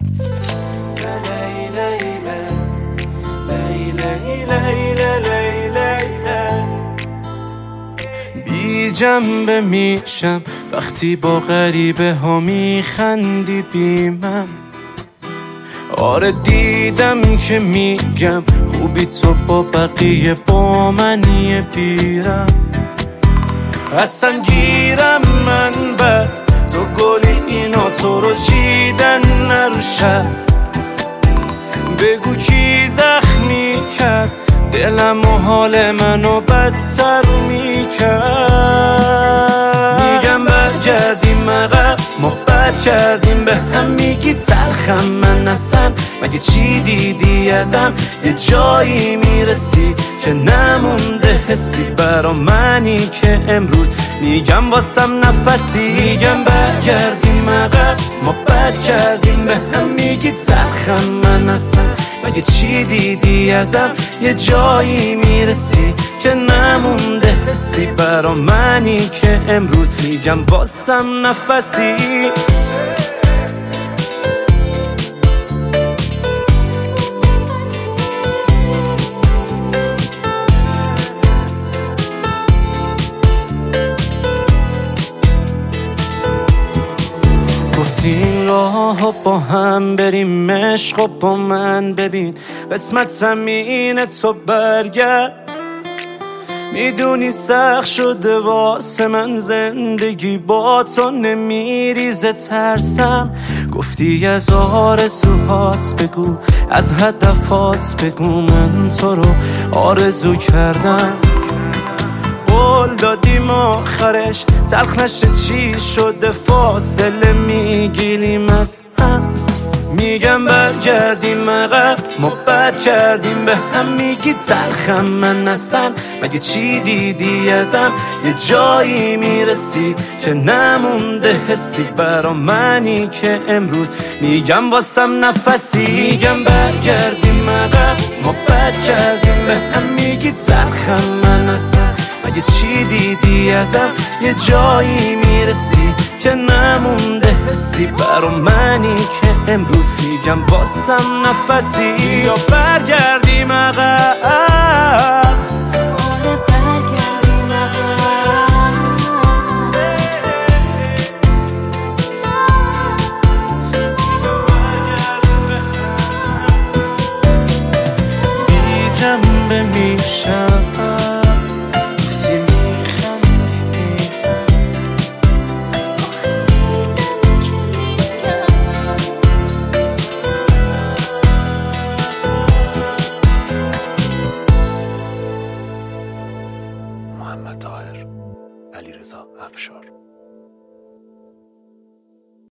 بی جنبه میشم وقتی با غریبه ها میخندی بیمم. آره دیدم که میگم خوبی تو با بقیه با منی بیرم. اصلا گیرم من بر تو گلی اینا تو رو چیدن نروشد. بگو کی زخمی کرد دلم و حال منو بدتر میکرد. میگم برگردیم عقب ما بد کردیم به هم، میگی تلخم من اصلا مگه چی دیدی ازم؟ یه جایی میرسی که نمونده حسی برا منی که امروز میگم واسم نفسی. میگم برگردیم عقب ما بد کردیم به هم، میگی تلخم من اصلا مگه چی دیدی ازم؟ یه جایی میرسی که نمونده حسی برا منی که امروز میگم واسم نفسی. این راه با هم بریم عشق و با من ببین قسمت زمین تو برگرد. میدونی سخت شده واسه من زندگی با تو نمیریزه ترسم. گفتی از آرزوهات بگو از هدفات بگو، من تو رو آرزو کردم. قول دادیم آخرش تلخ نشه چی شده فاصله میگیریم از هم. میگم برگردیم عقب ما بد کردیم به هم، میگی تلخم من اصلا مگه چی دیدی ازم؟ یه جایی میرسی که نمونده حسی برا منی که امروز میگم واسم نفسی. میگم برگردیم عقب ما بد کردیم به هم، میگی تلخم من اصلا مگه چی دیدی ازم؟ یه جایی میرسی که نمونده حسی برا منی که امروز میگم واسم نفسی. یا برگردیم عقب بی جنبه میشم محمد طاهر، علیرضا افشار.